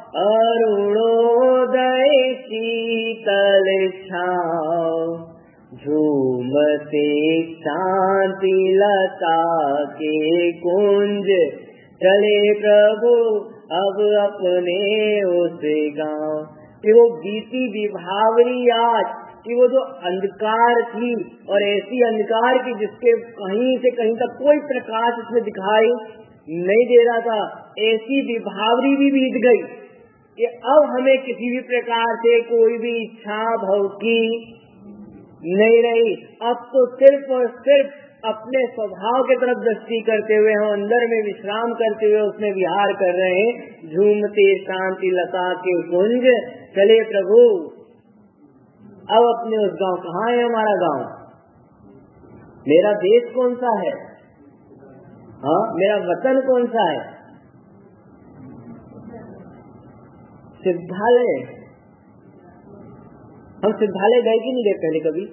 अरुणोदय शीतल छाव झूमते शांति लता के कुंज चले प्रभु अब अपने उस गांव। कि वो बीती विभावरी आज कि वो जो अंधकार थी और ऐसी अंधकार की जिसके कहीं से कहीं तक कोई प्रकाश उसमें दिखाई नहीं दे रहा था, ऐसी विभावरी भी बीत गई कि अब हमें किसी भी प्रकार से कोई भी इच्छा भव की नहीं रही। अब तो सिर्फ और सिर्फ अपने स्वभाव की तरफ दृष्टि करते हुए हम अंदर में विश्राम करते हुए उसमें विहार कर रहे हैं। झूमते शांति लता के कुंज चले प्रभु अब अपने उस गांव। कहाँ है हमारा गांव? मेरा देश कौन सा है? हाँ, मेरा वतन कौन सा है? सिद्धालय। हम सिद्धालय गए कि नहीं गए पहले कभी?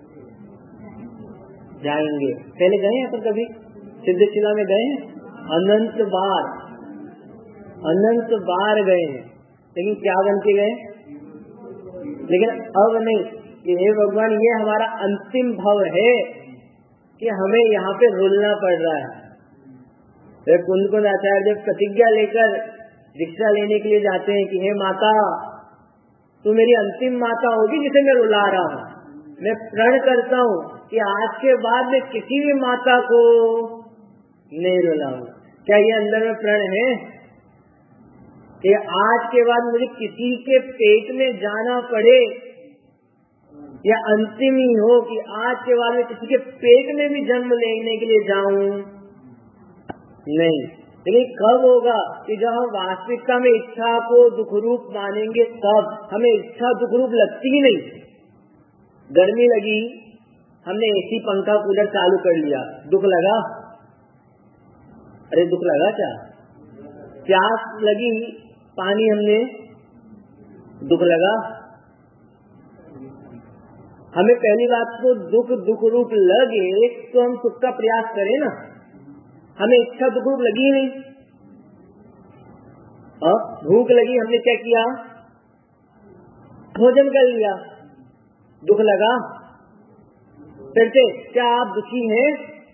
जाएंगे। पहले गए हैं पर कभी? सिद्धशिला में गए हैं? अनंत बार अनंत बार गए हैं, लेकिन क्या बन के गए? लेकिन अब नहीं कि हे भगवान ये हमारा अंतिम भव है कि हमें यहाँ पे रुलना पड़ रहा है। कुंद कुंद आचार्य जब प्रतिज्ञा लेकर दीक्षा लेने के लिए जाते हैं कि हे माता तू मेरी अंतिम माता होगी जिसे मैं रुला रहा हूँ, मैं प्रण करता हूँ कि आज के बाद मैं किसी भी माता को नहीं रुलाऊं। क्या ये अंदर में प्रण है कि आज के बाद मुझे किसी के पेट में जाना पड़े या अंतिम ही हो कि आज के बाद मैं किसी के पेट में भी जन्म लेने के लिए जाऊं? नहीं। लेकिन कब होगा कि जब हम वास्तविकता में इच्छा को दुख रूप मानेंगे, तब हमें इच्छा दुख रूप लगती ही नहीं। गर्मी लगी, हमने एसी पंखा कूलर चालू कर लिया, दुख लगा? अरे दुख लगा क्या? प्यास लगी, पानी हमने, दुख लगा? हमें पहली बात तो दुख दुख रूप लगे तो हम सुख का प्रयास करें ना। हमें इच्छा दुख रूप लगी नहीं। और भूख लगी, हमने क्या किया? भोजन कर लिया, दुख लगा? फिर से क्या आप दुखी हैं?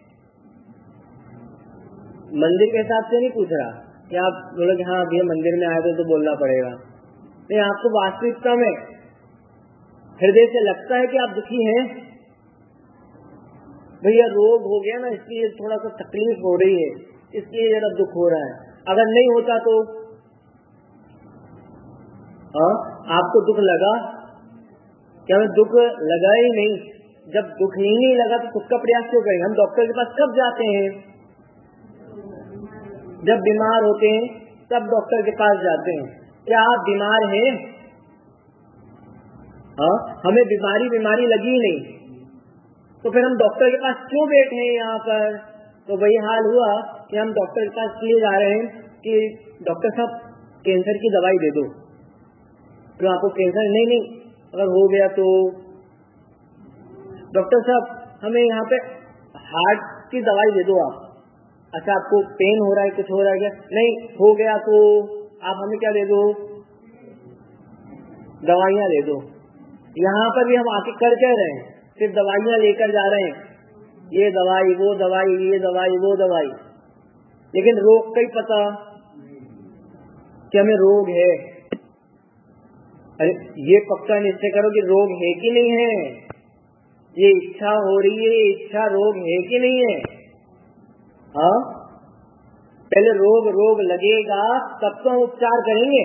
मंदिर के हिसाब से नहीं पूछ रहा कि आप बोलो कि हाँ भैया मंदिर में आए थे तो बोलना पड़ेगा। नहीं, आपको वास्तविकता में हृदय से लगता है कि आप दुखी हैं? भैया रोग हो गया ना, इसलिए थोड़ा सा तकलीफ हो रही है, इसलिए जरा दुख हो रहा है। अगर नहीं होता तो आ, आपको दुख लगा? क्या हमें दुख लगा ही नहीं? जब दुख ही नहीं लगा तो सुख का प्रयास क्यों करेंगे? हम डॉक्टर के पास कब जाते हैं? जब बीमार होते हैं तब डॉक्टर के पास जाते हैं। क्या आप बीमार हैं? हाँ, हमें बीमारी बीमारी लगी नहीं, तो फिर हम डॉक्टर के पास क्यों बैठे हैं यहाँ पर? तो वही हाल हुआ कि हम डॉक्टर के पास लिए जा रहे हैं कि डॉक्टर साहब कैंसर की दवाई दे दो। तो आपको कैंसर नहीं नहीं अगर हो गया तो डॉक्टर साहब हमें यहाँ पे हार्ट की दवाई दे दो आप। अच्छा आपको पेन हो रहा है, कुछ हो रहा है क्या? नहीं, हो गया तो आप हमें क्या दे दो? दवाइयाँ दे दो। यहाँ पर भी हम आके कर कह रहे हैं, सिर्फ दवाइयाँ लेकर जा रहे हैं, ये दवाई वो दवाई ये दवाई वो दवाई, लेकिन रोग का ही पता कि हमें रोग है। अरे ये पक्का निश्चय करो कि रोग है कि नहीं है। ये इच्छा हो रही है, ये इच्छा रोग है कि नहीं है? हाँ, पहले रोग रोग लगेगा तब तो हम उपचार करेंगे।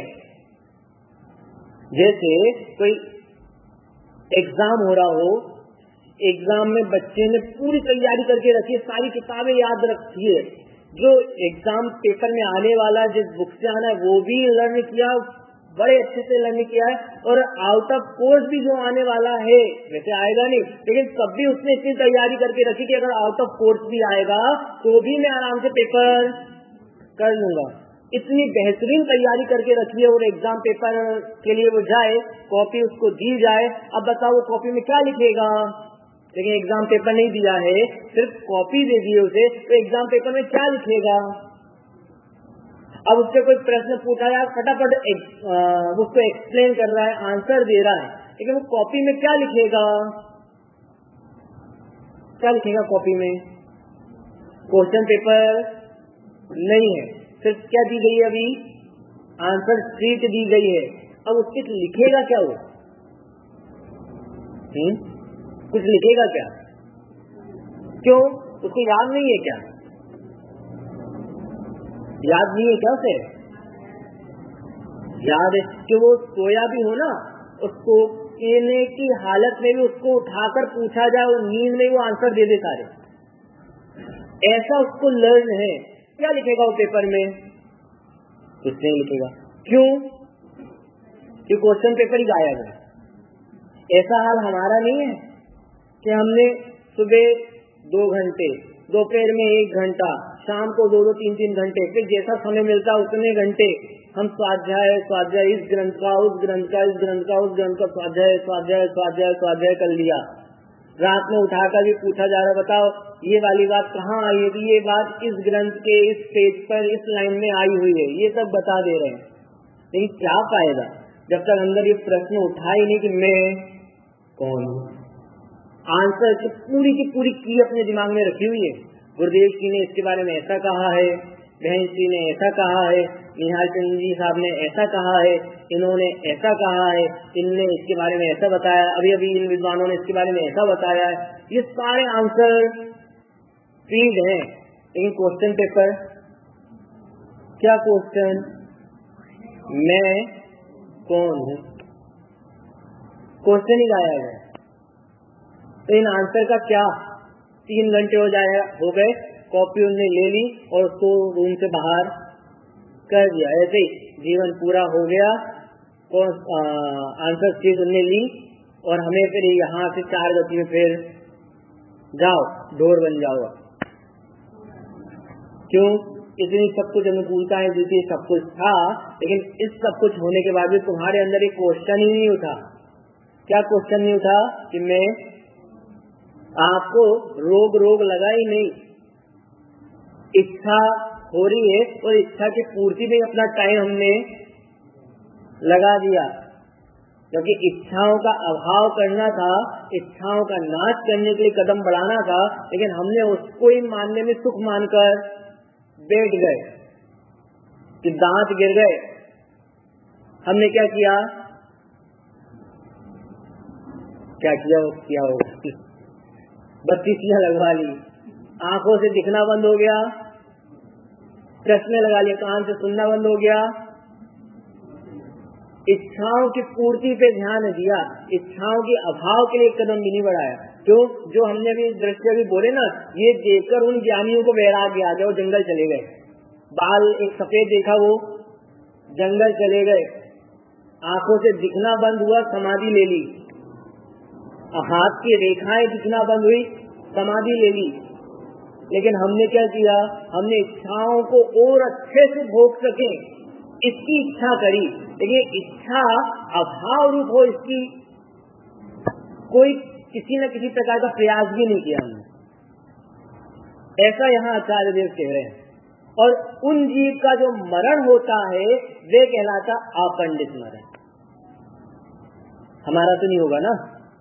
जैसे कोई एग्जाम हो रहा हो, एग्जाम में बच्चे ने पूरी तैयारी करके रखी है, सारी किताबें याद रखी है, जो एग्जाम पेपर में आने वाला जिस बुक से आना है वो भी लर्न किया, बड़े अच्छे से लर्न किया है, और आउट ऑफ कोर्स भी जो आने वाला है, वैसे आएगा नहीं, लेकिन तब भी उसने इतनी तैयारी करके रखी कि अगर आउट ऑफ कोर्स भी आएगा तो भी मैं आराम से पेपर कर लूंगा। इतनी बेहतरीन तैयारी करके रखी है, और एग्जाम पेपर के लिए वो जाए, कॉपी उसको दी जाए, अब बताओ वो कॉपी में क्या लिखेगा? लेकिन एग्जाम पेपर नहीं दिया है, सिर्फ कॉपी दे दी है उसे, तो एग्जाम पेपर में क्या लिखेगा? अब उससे कोई प्रश्न पूछा यार, फटाफट उसको एक्सप्लेन कर रहा है, आंसर दे रहा है, लेकिन वो कॉपी में क्या लिखेगा? क्या लिखेगा कॉपी में? क्वेश्चन पेपर नहीं है, सिर्फ क्या दी गई है? अभी आंसर शीट दी गई है। अब उसके लिखेगा क्या वो? हुँ? कुछ लिखेगा क्या? क्यों? उसको याद नहीं है क्या? याद नहीं है क्या उसे? याद है कि वो सोया भी हो ना, उसको सोने की हालत में भी उसको उठाकर पूछा जाए, वो नींद में वो आंसर दे दे सारे, ऐसा उसको लर्न है। क्या लिखेगा वो पेपर में? कुछ नहीं लिखेगा। क्यों? कि क्वेश्चन पेपर ही गायब है। ऐसा हाल हमारा नहीं है कि हमने सुबह दो घंटे, दोपहर में एक घंटा, शाम को दो दो तीन तीन घंटे, फिर जैसा समय मिलता उतने घंटे हम स्वाध्याय स्वाध्याय इस ग्रंथ का, उस ग्रंथ का, इस ग्रंथ का, उस ग्रंथ का स्वाध्याय स्वाध्याय स्वाध्याय स्वाध्याय कर लिया। रात में उठाकर भी पूछा जा रहा, बताओ ये वाली बात कहाँ आई है? ये बात इस ग्रंथ के इस पेज पर इस लाइन में आई हुई है, ये सब बता दे रहे हैं। लेकिन क्या फायदा जब तक अंदर ये प्रश्न उठा ही नहीं कि मैं कौन हूँ। आंसर की पूरी की पूरी की अपने दिमाग में रखी हुई है। गुरुदेव जी ने इसके बारे में ऐसा कहा है, बहन जी ने ऐसा कहा है, निहाल चंद जी साहब ने ऐसा कहा है, इन्होंने ऐसा कहा है, इनने इसके बारे में ऐसा बताया, अभी अभी इन विद्वानों ने इसके बारे में ऐसा बताया है। ये सारे आंसर फीड हैं, लेकिन क्वेश्चन पेपर क्या? क्वेश्चन मैं कौन हूँ, क्वेश्चन ही गाया है। तो इन आंसर का क्या? तीन घंटे हो जाए हो गए, कॉपी उनने ले ली और उसको रूम से बाहर कर दिया। ऐसे ही जीवन पूरा हो गया, और आंसर शीट उनने ली, और हमें फिर यहाँ से चार गति में फिर जाओ, ढोर बन जाओ। क्यों? इतनी सब कुछ अनुकूलताएं दी थी, सब कुछ था, लेकिन इस सब कुछ होने के बाद भी तुम्हारे अंदर एक क्वेश्चन ही नहीं उठा। क्या क्वेश्चन नहीं उठा? कि मैं, आपको रोग रोग लगा ही नहीं, इच्छा हो रही है, और इच्छा की पूर्ति में अपना टाइम हमने लगा दिया, क्योंकि इच्छाओं का अभाव करना था, इच्छाओं का नाश करने के लिए कदम बढ़ाना था, लेकिन हमने उसको ही मानने में सुख मानकर बैठ गए कि दांत गिर गए। हमने क्या किया? क्या किया वो किया हो बत्तीसियां लगवा ली, आंखों से दिखना बंद हो गया, चश्मे लगा लिए, कान से सुनना बंद हो गया, इच्छाओं की पूर्ति पे ध्यान दिया, इच्छाओं के अभाव के लिए कदम भी नहीं बढ़ाया। जो जो हमने भी दृश्य भी बोले ना, ये देखकर उन ज्ञानियों को वैराग्य आ गया, वो जंगल चले गए। बाल एक सफेद देखा, वो जंगल चले गए। आंखों से दिखना बंद हुआ, समाधि ले ली। हाथ की रेखाएं दिखना बंद हुई, समाधि ले ली। लेकिन हमने क्या किया? हमने इच्छाओं को और अच्छे से भोग सके इसकी इच्छा करी, लेकिन इच्छा अभाव रूप हो इसकी कोई किसी न किसी प्रकार का प्रयास भी नहीं किया हमने। ऐसा यहाँ आचार्य देव कह रहे हैं। और उन जीव का जो मरण होता है वे कहलाता अपंडित मरण। हमारा तो नहीं होगा ना।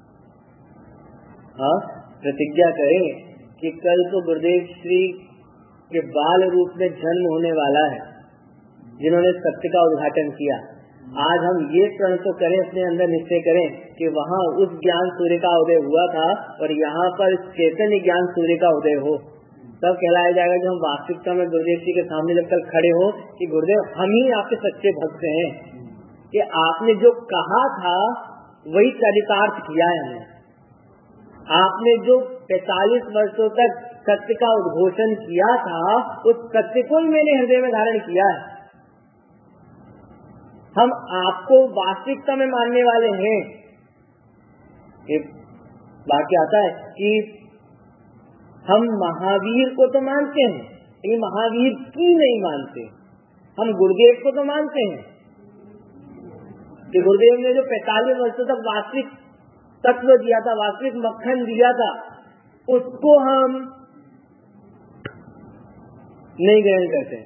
हाँ, प्रतिज्ञा करें कि कल तो गुरुदेव श्री के बाल रूप में जन्म होने वाला है, जिन्होंने सत्य का उद्घाटन किया। आज हम ये प्रण तो करें, अपने अंदर निश्चय करें कि वहाँ उस ज्ञान सूर्य का उदय हुआ था और यहाँ पर चैतन्य ज्ञान सूर्य का उदय हो, तब कहलाया जाएगा कि हम वास्तविकता में गुरुदेव जी के सामने जब तक खड़े हो कि गुरुदेव हम ही आपके सच्चे भक्त हैं, कि आपने जो कहा था वही चरितार्थ किया है हमने। आपने जो पैतालीस वर्षों तक सत्य का उद्घोषण किया था, उस सत्य को ही मैंने हृदय में धारण किया है। हम आपको वास्तविकता में मानने वाले हैं। एक वाक्य आता है कि हम महावीर को तो मानते हैं, लेकिन महावीर की नहीं मानते। हम गुरुदेव को तो मानते हैं कि गुरुदेव ने जो पैंतालीस वर्षों तक वास्तविक तत्व दिया था, वास्तविक मक्खन दिया था, उसको हम नहीं ग्रहण करते।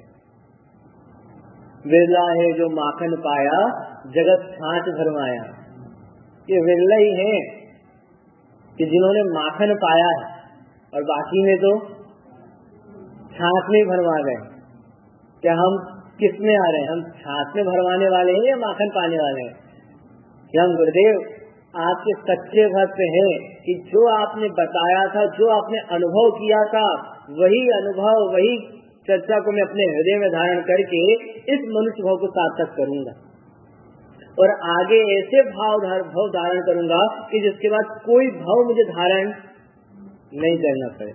बिरला है जो माखन पाया, जगत छाछ भरमाया। ये बिरला ही है कि जिन्होंने माखन पाया है और बाकी में तो छाछ में भरवा गए। क्या हम किस में आ रहे हैं? हम छाछ में भरवाने वाले हैं या माखन पाने वाले हैं? क्या हम गुरुदेव आपके सच्चे भक्त हैं कि जो आपने बताया था, जो आपने अनुभव किया था, वही अनुभव, वही चर्चा को मैं अपने हृदय में धारण करके इस मनुष्य भाव को सार्थक करूंगा और आगे ऐसे भाव भाव धारण करूंगा कि जिसके बाद कोई भाव मुझे धारण नहीं करना पड़े।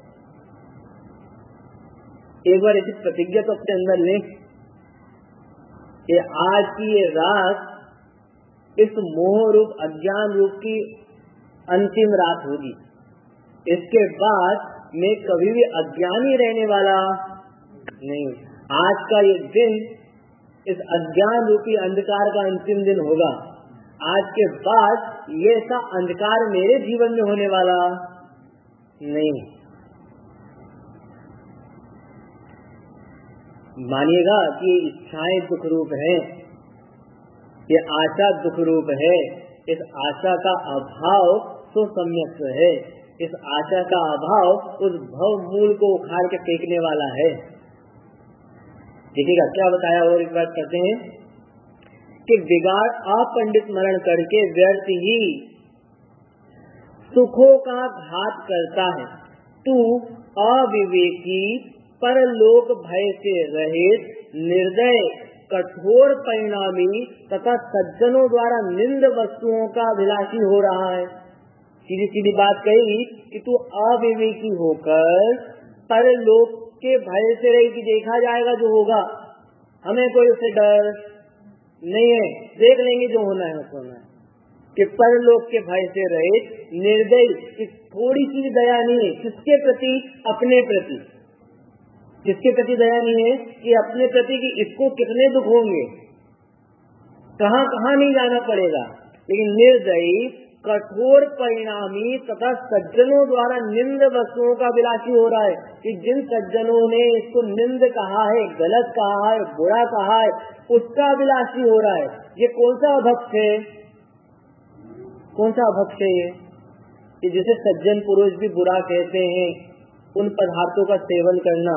एक बार ऐसी प्रतिज्ञा तो अपने अंदर ले कि आज की ये रात इस मोह रूप, अज्ञान रूप की अंतिम रात होगी। इसके बाद मैं कभी भी अज्ञानी रहने वाला नहीं। आज का ये दिन इस अज्ञान रूपी अंधकार का अंतिम दिन होगा। आज के बाद ये ऐसा अंधकार मेरे जीवन में होने वाला नहीं। मानिएगा कि इच्छाएं दुख रूप है, ये आशा दुख रूप है। इस आशा का अभाव तो सम्यक है। इस आशा का अभाव उस भव मूल को उखाड़ के फेंकने वाला है। देखिएगा क्या बताया और एक बात करते हैं कि बिगाड़ अपंडित मरण करके व्यर्थ ही सुखों का घात करता है। तू अविवेकी परलोक भय से रहित, निर्दय, कठोर परिणामी तथा सज्जनों द्वारा निंद वस्तुओं का अभिलाषी हो रहा है। सीधी सीधी बात कही कि तू अविवेकी होकर परलोक के भय से रही कि देखा जाएगा जो होगा, हमें कोई उससे डर नहीं है, देख लेंगे जो होना है होना है। कि परलोक के भय से रहे, निर्दयी, कि थोड़ी सी दया नहीं है किसके प्रति? अपने प्रति। किसके प्रति दया नहीं है? कि अपने प्रति कि इसको कितने दुख होंगे, कहां कहां नहीं जाना पड़ेगा। लेकिन निर्दयी, कठोर परिणामी तथा सज्जनों द्वारा निंद वस्तुओं का अभिलाषी हो रहा है कि जिन सज्जनों ने इसको निंद कहा है, गलत कहा है, बुरा कहा है, उसका अभिलाषी हो रहा है। ये कौन सा अभक्त है? कौन सा अभक्त है ये? कि जिसे सज्जन पुरुष भी बुरा कहते हैं, उन पदार्थों का सेवन करना।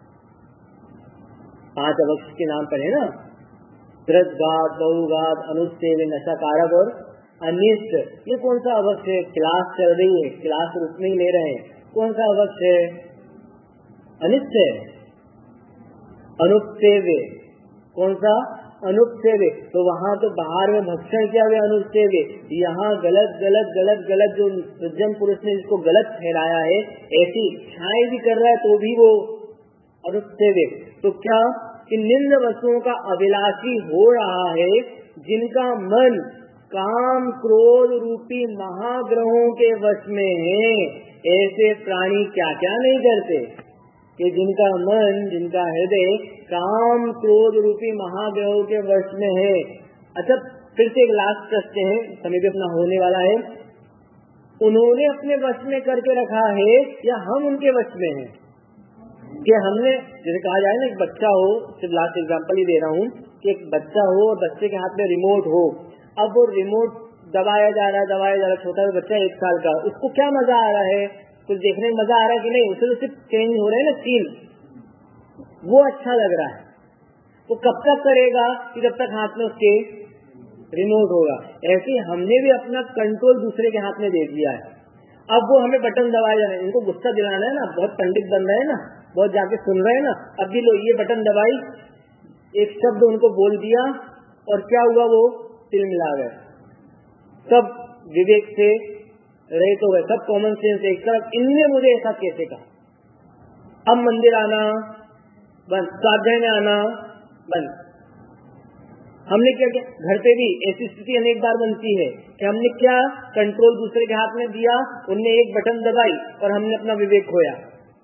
पांच अभक्त के नाम पर है ना, त्रस्घात, बहुघात, अनुच्छेद, नशा कारक और अनिष्ट। ये कौन सा अभक्त है? क्लास चल रही है, क्लास रूप में ले रहे हैं, कौन सा अभक्त है? अनिष्ट है। अनुच्छेद कौन सा? अनुच्छेद। तो वहाँ तो बाहर में भक्षण किया हुआ अनुच्छेद, यहाँ गलत गलत गलत गलत जो सज्जन पुरुष ने इसको गलत ठहराया है, ऐसी इच्छाएं भी कर रहा है तो भी वो अनुच्छेद। तो क्या कि निंद वस्तुओं का अभिलाषी हो रहा है, जिनका मन काम क्रोध रूपी महाग्रहों के वश में है। ऐसे प्राणी क्या क्या नहीं करते कि जिनका मन, जिनका हृदय काम क्रोध रूपी महाग्रहों के वश में है। अच्छा, फिर से एक लास्ट प्रश्न है, समय भी अपना होने वाला है। उन्होंने अपने वश में करके रखा है या हम उनके वश में हैं? कि हमने, जैसे कहा जाए ना, एक बच्चा हो, सिर्फ लास्ट एग्जाम्पल ही दे रहा हूँ, कि एक बच्चा हो और बच्चे के हाथ में रिमोट हो। अब वो रिमोट दबाया जा रहा है दबाया जा रहा है छोटा बच्चा एक साल का, उसको क्या मजा आ रहा है? कुछ देखने में मजा आ रहा है कि नहीं? उसे तो सिर्फ चेंज हो रहे हैं ना सील, वो अच्छा लग रहा है। वो कब तक करेगा? कि जब तक हाथ में उसके रिमोट होगा। ऐसे हमने भी अपना कंट्रोल दूसरे के हाथ में दे दिया है। अब वो हमें बटन दबाए जा रहे हैं, इनको गुस्सा दिलाना है ना, बहुत पंडित बन रहे हैं ना, बहुत जाके सुन रहे हैं ना, अब भी लो ये बटन दबाई, एक शब्द उनको बोल दिया और क्या हुआ? वो तिल मिला गए, सब विवेक से रहित हो गए, सब कॉमन सेंस एक तरफ। इनने मुझे ऐसा कैसे कहा? अब मंदिर आना बंद, स्वाध्याय में आना बंद, हमने क्या किया? घर पे भी ऐसी स्थिति अनेक बार बनती है कि हमने क्या कंट्रोल दूसरे के हाथ में दिया, उनने एक बटन दबाई और हमने अपना विवेक खोया।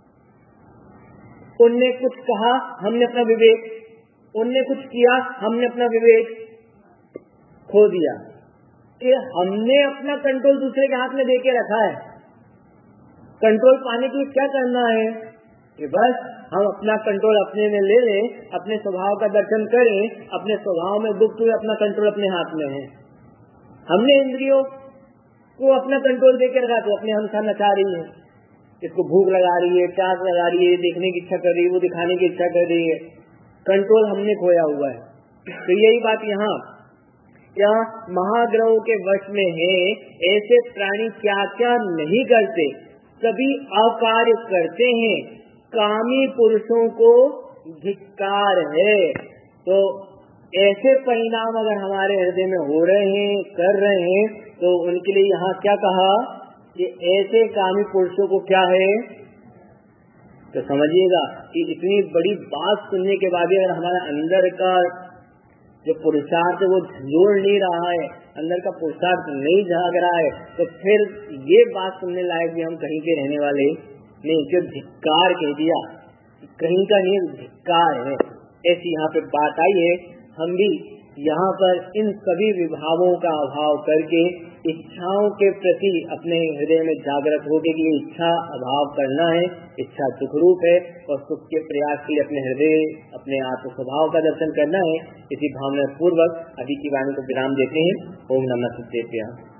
उनने कुछ कहा, हमने अपना विवेक, उनने कुछ किया, हमने अपना विवेक खो दिया। कि हमने अपना कंट्रोल दूसरे के हाथ में देके रखा है। कंट्रोल पाने के लिए क्या करना है कि बस हम अपना कंट्रोल अपने में ले लें, अपने स्वभाव का दर्शन करें, अपने स्वभाव में गुप्त हुए अपना कंट्रोल अपने हाथ में है। हमने इंद्रियों को अपना कंट्रोल देकर रखा तो अपने अनुसार नचा रही है, इसको भूख लगा रही है, प्यास लगा रही है, देखने की इच्छा कर रही है, वो दिखाने की इच्छा कर रही है। कंट्रोल हमने खोया हुआ है। तो यही बात यहाँ क्या महाग्रहों के वश में है। ऐसे प्राणी क्या क्या नहीं करते, सभी अकार्य करते हैं। कामी पुरुषों को धिक्कार है। तो ऐसे परिणाम अगर हमारे हृदय में हो रहे हैं, कर रहे हैं, तो उनके लिए यहाँ क्या कहा कि ऐसे कामी पुरुषों को क्या है। तो समझिएगा कि इतनी बड़ी बात सुनने के बाद भी अगर हमारे अंदर का जो पुरुषार्थ वो जोड़ नहीं रहा है, अंदर का पुरुषार्थ नहीं जाग रहा है, तो फिर ये बात सुनने लायक भी हम कहीं के रहने वाले नहीं। जो धिक्कार कह दिया, कहीं का नहीं, धिक्कार है। ऐसी यहाँ पे बात आई है। हम भी यहाँ पर इन सभी विभावों का अभाव करके इच्छाओं के प्रति अपने हृदय में जागृत होके कि इच्छा अभाव करना है, इच्छा सुखरूप है और सुख के प्रयास के लिए अपने हृदय, अपने आत्म स्वभाव का दर्शन करना है। इसी भावना पूर्वक अभी की वाणी को विराम देते हैं। ओम नमः शिवाय।